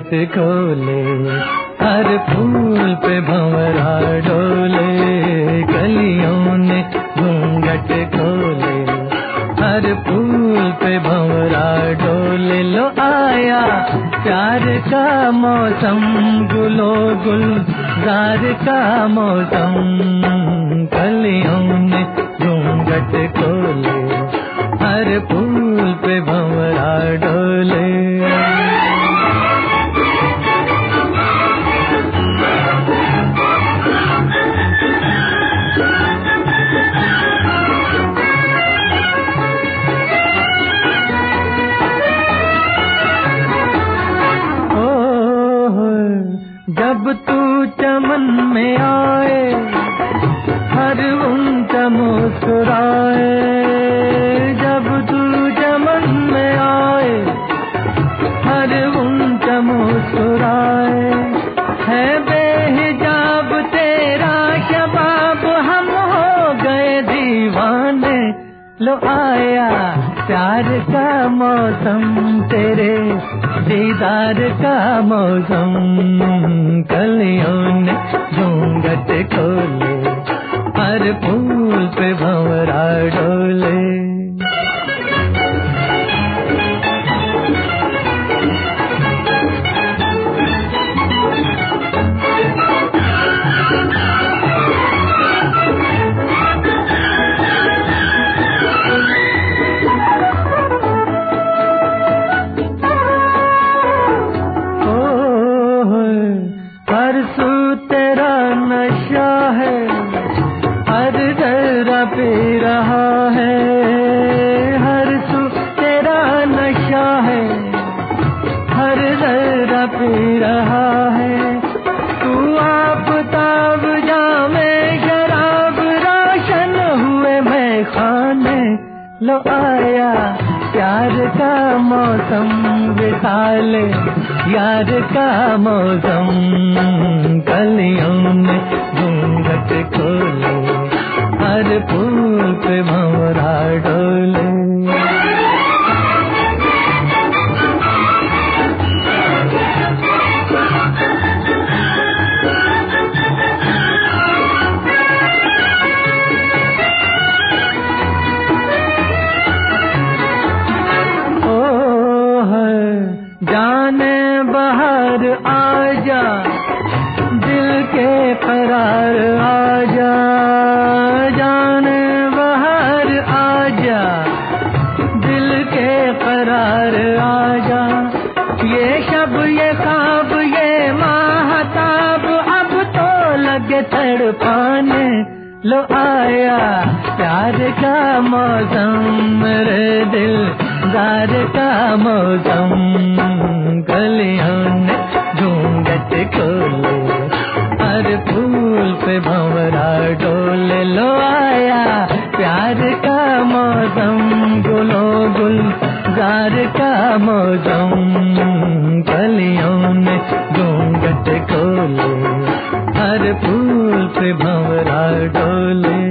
घूंघट खोले, हर फूल पे भंवरा डोले, कलियों ने घूंघट खोले, हर फूल पे भंवरा डोले। लो आया प्यार का मौसम, गुलो गुलजार का मौसम, कलियों ने घूंघट खोले, हर फूल पे भंवरा डोले। जब तू चमन में आए, हर उनका मुस्कुराए, जब तू चमन में आए, हर उनका मुस्कुराए, है बेहिजाब तेरा शबाब, हम हो गए दीवाने। लो आया प्यार का मौसम, तेरे दीदार का मौसम, कलियों ने घूंघट खोले, हर फूल पे भंवरा डोले। पी रहा है, हर सू तेरा नशा है, हर जरा पी रहा है। तू आफताब जामे शराब, रोशन हुए मैं खाने। लो आया प्यार का मौसम, विशाल यार का मौसम, कलियों ने घूंघट खोले, हर फूल पे भंवरा डोले। ओ जाने बाहर आजा, दिल के करार आजा, जाने बाहर आजा, दिल के करार आजा। ये शब ये ख्वाब ये माहताब, अब तो लगे तड़पाने। लो आया प्यार का मौसम, मेरे दिलदार का मौसम, कलियों ने घूंघट खोले, हर फूल पे भंवरा डोले। लो आया प्यार का मौसम, गुलो गुलजार का मौसम, कलियों ने घूंघट खोले, हर फूल पे भंवरा डोले।